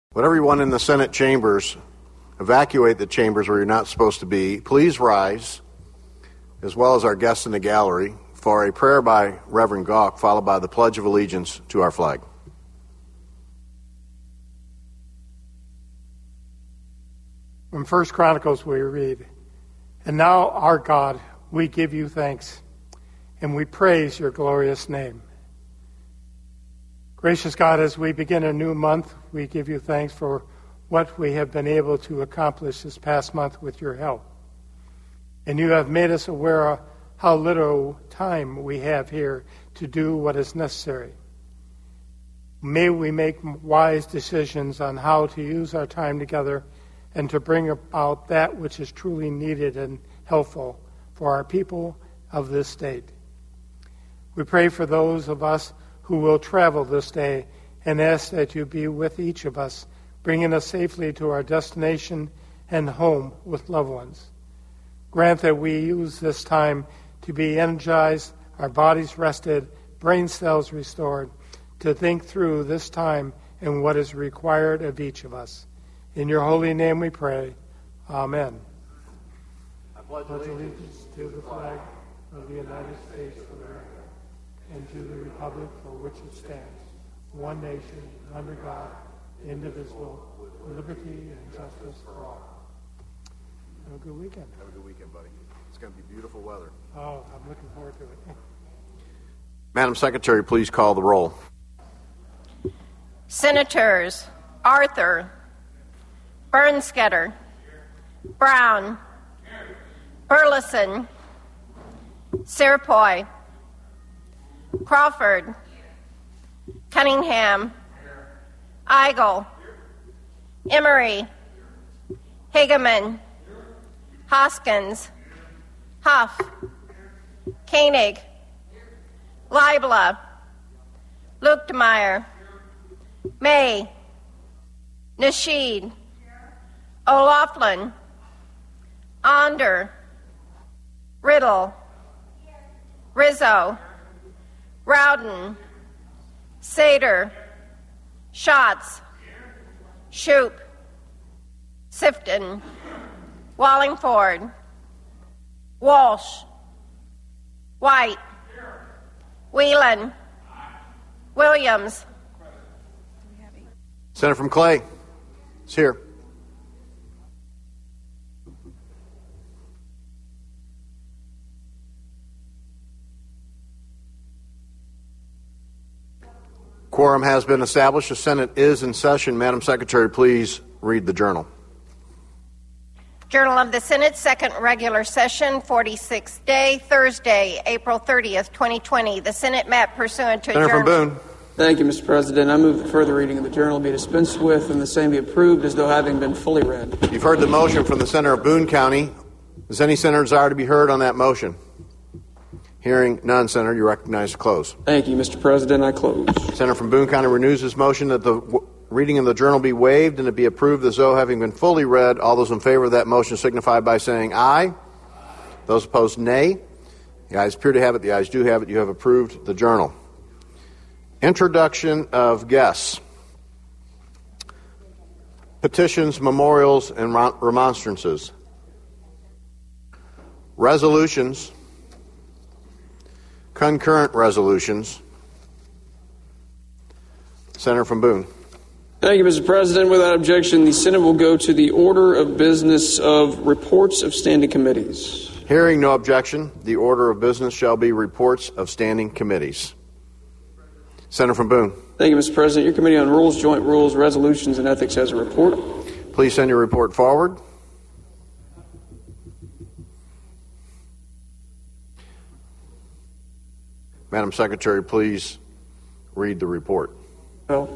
Would everyone in the Senate chambers evacuate the chambers where you're not supposed to be? Please rise, as well as our guests in the gallery, for a prayer by Reverend Gauck, followed by the Pledge of Allegiance to our flag. From 1 Chronicles we read, "And now, our God, we give you thanks, and we praise your glorious name." Gracious God, as we begin a new month, we give you thanks for what we have been able to accomplish this past month with your help. And you have made us aware of how little time we have here to do what is necessary. May we make wise decisions on how to use our time together and to bring about that which is truly needed and helpful for our people of this state. We pray for those of us who will travel this day and ask that you be with each of us, bringing us safely to our destination and home with loved ones. Grant that we use this time to be energized, our bodies rested, brain cells restored, to think through this time and what is required of each of us. In your holy name we pray. Amen. I pledge allegiance to the flag of the United States of America and to the republic for which it stands, one nation, under God, indivisible, with liberty and justice for all. Have a good weekend. Have a good weekend, buddy. It's going to be beautiful weather. Oh, I'm looking forward to it. Madam Secretary, please call the roll. Senators Arthur, Bernsketter, Brown, Burleson, Serpoy, Crawford, Cunningham, Eigel, Emery, Hageman, Hoskins, Huff, Koenig, Leibler, Luchtmeyer, May, Nasheed, O'Loughlin, Onder, Riddle, Rizzo, Rowden, Sater, Schatz, Shoup, Sifton, Wallingford, Walsh, White, Whelan, Williams. Senator from Clay is here. Quorum has been established. The Senate is in session. Madam Secretary, please read the journal. Journal of the Senate, second regular session, 46th day, Thursday, April 30th, 2020. The Senate met pursuant to Senator from Boone. Thank you, Mr. President. I move that further reading of the journal be dispensed with and the same be approved as though having been fully read. You've heard the motion from the Senator of Boone County. Does any senator desire to be heard on that motion? Hearing none, Senator, you recognize to close. Thank you, Mr. President. I close. Senator from Boone County renews his motion that the reading of the journal be waived and it be approved as though having been fully read. All those in favor of that motion signify by saying aye. Those opposed, nay. The ayes appear to have it. The ayes do have it. You have approved the journal. Introduction of guests. Petitions, memorials, and remonstrances. Resolutions. Concurrent resolutions. Senator from Boone. Thank you, Mr. President. Without objection, the Senate will go to the order of business of reports of standing committees. Hearing no objection, the order of business shall be reports of standing committees. Senator from Boone. Thank you, Mr. President. Your Committee on Rules, Joint Rules, Resolutions, and Ethics has a report. Please send your report forward. Madam Secretary, please read the report. Well.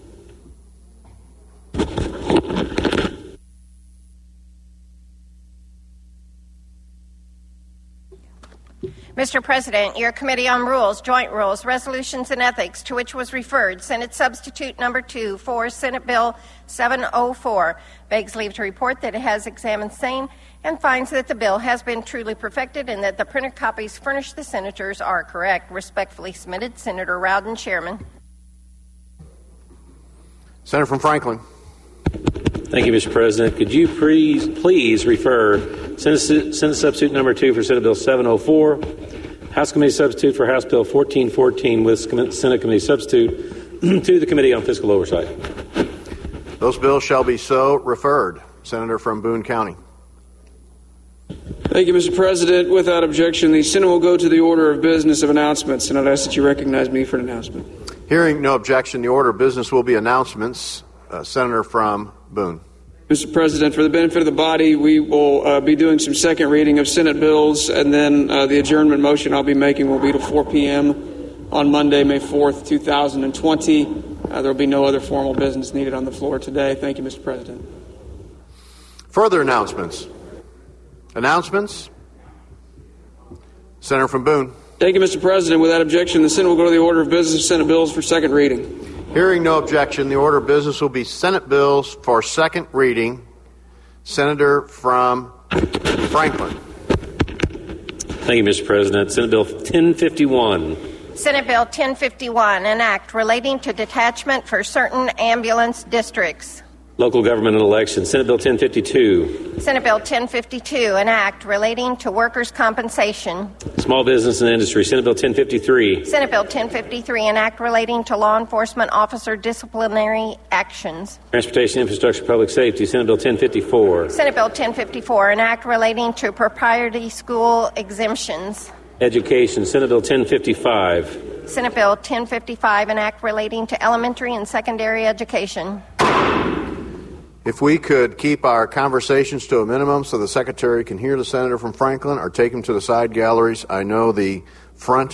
Mr. President, your Committee on Rules, Joint Rules, Resolutions, and Ethics, to which was referred Senate Substitute Number 2 for Senate Bill 704, begs leave to report that it has examined same and finds that the bill has been truly perfected and that the printed copies furnished the senators are correct. Respectfully submitted, Senator Rowden, Chairman. Senator from Franklin. Thank you, Mr. President. Could you please refer Senate Substitute Number 2 for Senate Bill 704, House Committee Substitute for House Bill 1414 with Senate Committee Substitute to the Committee on Fiscal Oversight? Those bills shall be so referred. Senator from Boone County. Thank you, Mr. President. Without objection, the Senate will go to the order of business of announcements, and I'd ask that you recognize me for an announcement. Hearing no objection, the order of business will be announcements. Senator from Boone. Mr. President, for the benefit of the body, we will be doing some second reading of Senate bills, and then the adjournment motion I'll be making will be to 4 p.m. on Monday, May 4th, 2020. There will be no other formal business needed on the floor today. Thank you, Mr. President. Further announcements. Announcements. Senator from Boone. Thank you, Mr. President. Without objection, the Senate will go to the order of business of Senate bills for second reading. Hearing no objection, the order of business will be Senate bills for second reading. Senator from Franklin. Thank you, Mr. President. Senate Bill 1051. Senate Bill 1051, an act relating to detachment for certain ambulance districts. Local government and elections. Senate Bill 1052. Senate Bill 1052, an act relating to workers' compensation. Small business and industry. Senate Bill 1053. Senate Bill 1053, an act relating to law enforcement officer disciplinary actions. Transportation, infrastructure, public safety. Senate Bill 1054. Senate Bill 1054, an act relating to proprietary school exemptions. Education. Senate Bill 1055. Senate Bill 1055, an act relating to elementary and secondary education. If we could keep our conversations to a minimum so the Secretary can hear the Senator from Franklin or take him to the side galleries, I know the front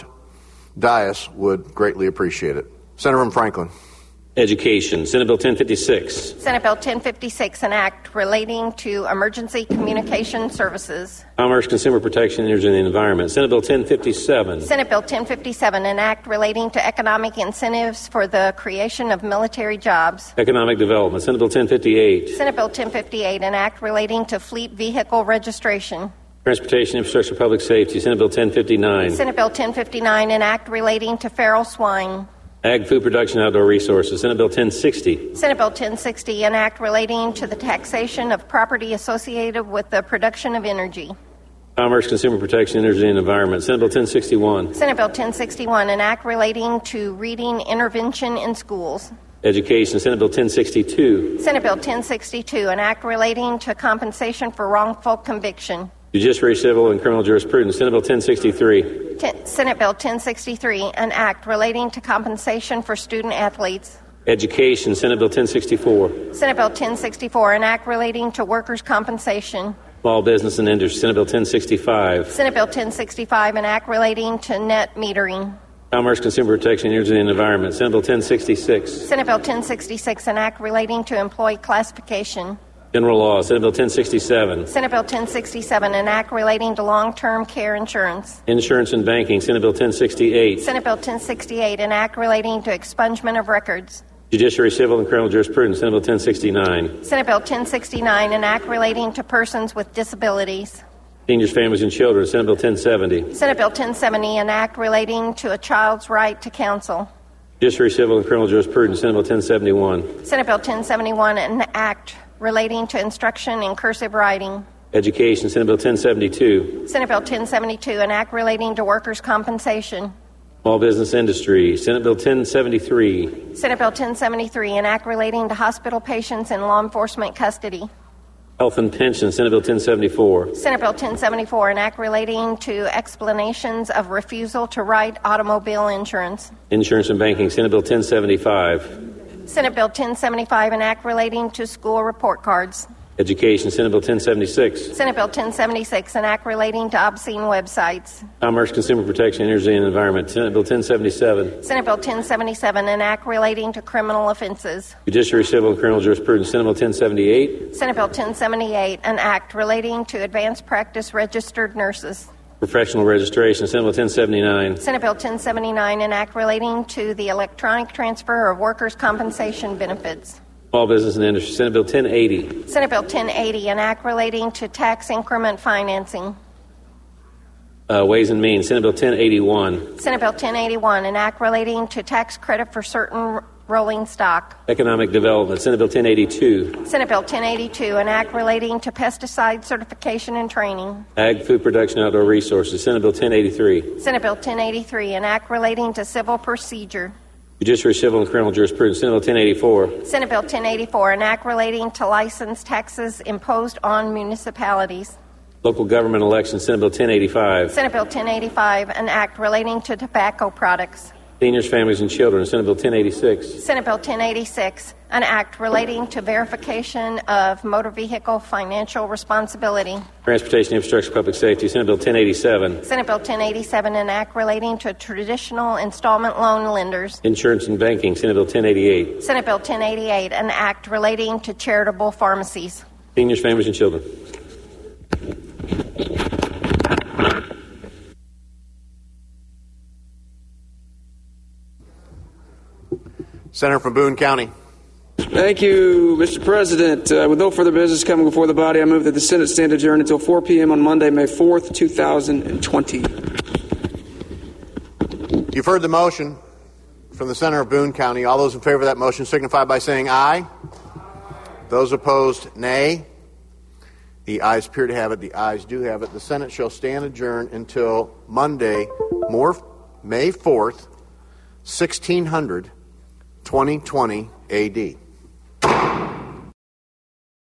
dais would greatly appreciate it. Senator from Franklin. Education. Senate Bill 1056. Senate Bill 1056, an act relating to emergency communication services. Commerce, consumer protection, energy, and the environment. Senate Bill 1057. Senate Bill 1057, an act relating to economic incentives for the creation of military jobs. Economic development. Senate Bill 1058. Senate Bill 1058, an act relating to fleet vehicle registration. Transportation, infrastructure, public safety. Senate Bill 1059. Senate Bill 1059, an act relating to feral swine. Ag, food production, outdoor resources. Senate Bill 1060. Senate Bill 1060, an act relating to the taxation of property associated with the production of energy. Commerce, consumer protection, energy, and environment. Senate Bill 1061. Senate Bill 1061, an act relating to reading intervention in schools. Education. Senate Bill 1062. Senate Bill 1062, an act relating to compensation for wrongful conviction. Judiciary, civil, and criminal jurisprudence. Senate Bill 1063. Senate Bill 1063, an act relating to compensation for student athletes. Education. Senate Bill 1064. Senate Bill 1064, an act relating to workers' compensation. Small business and industry. Senate Bill 1065. Senate Bill 1065, an act relating to net metering. Commerce, consumer protection, energy, and environment. Senate Bill 1066. Senate Bill 1066, an act relating to employee classification. General law. Senate Bill 1067. Senate Bill 1067, an act relating to long-term care insurance. Insurance and banking. Senate Bill 1068. Senate Bill 1068, an act relating to expungement of records. Judiciary, civil, and criminal jurisprudence. Senate Bill 1069. Senate Bill 1069, an act relating to persons with disabilities. Seniors, families, and children. Senate Bill 1070. Senate Bill 1070, an act relating to a child's right to counsel. Judiciary, civil, and criminal jurisprudence. Senate Bill 1071. Senate Bill 1071, an act relating to instruction in cursive writing. Education. Senate Bill 1072. Senate Bill 1072, an act relating to workers' compensation. Small business industry. Senate Bill 1073. Senate Bill 1073, an act relating to hospital patients in law enforcement custody. Health and pension. Senate Bill 1074. Senate Bill 1074, an act relating to explanations of refusal to write automobile insurance. Insurance and banking. Senate Bill 1075. Senate Bill 1075, an act relating to school report cards. Education. Senate Bill 1076. Senate Bill 1076, an act relating to obscene websites. Commerce, consumer protection, energy, and environment. Senate Bill 1077. Senate Bill 1077, an act relating to criminal offenses. Judiciary, civil, and criminal jurisprudence. Senate Bill 1078. Senate Bill 1078, an act relating to advanced practice registered nurses. Professional registration. Senate Bill 1079. Senate Bill 1079, an act relating to the electronic transfer of workers' compensation benefits. Small business and industry. Senate Bill 1080. Senate Bill 1080, an act relating to tax increment financing. Ways and Means. Senate Bill 1081. Senate Bill 1081, an act relating to tax credit for certain rolling stock. Economic Development, Senate Bill 1082. Senate Bill 1082, an act relating to pesticide certification and training. Ag, Food Production, Outdoor Resources, Senate Bill 1083. Senate Bill 1083, an act relating to civil procedure. Judiciary, Civil, and Criminal Jurisprudence, Senate Bill 1084. Senate Bill 1084, an act relating to license taxes imposed on municipalities. Local Government Elections, Senate Bill 1085. Senate Bill 1085, an act relating to tobacco products. Seniors, Families, and Children, Senate Bill 1086. Senate Bill 1086, an act relating to verification of motor vehicle financial responsibility. Transportation, Infrastructure, Public Safety, Senate Bill 1087. Senate Bill 1087, an act relating to traditional installment loan lenders. Insurance and Banking, Senate Bill 1088. Senate Bill 1088, an act relating to charitable pharmacies. Seniors, Families, and Children. Senator from Boone County. Thank you, Mr. President. With no further business coming before the body, I move that the Senate stand adjourned until 4 p.m. on Monday, May 4th, 2020. You've heard the motion from the Senator of Boone County. All those in favor of that motion signify by saying aye. Those opposed, nay. The ayes appear to have it. The ayes do have it. The Senate shall stand adjourned until Monday, May 4th, 1600, 2020 AD.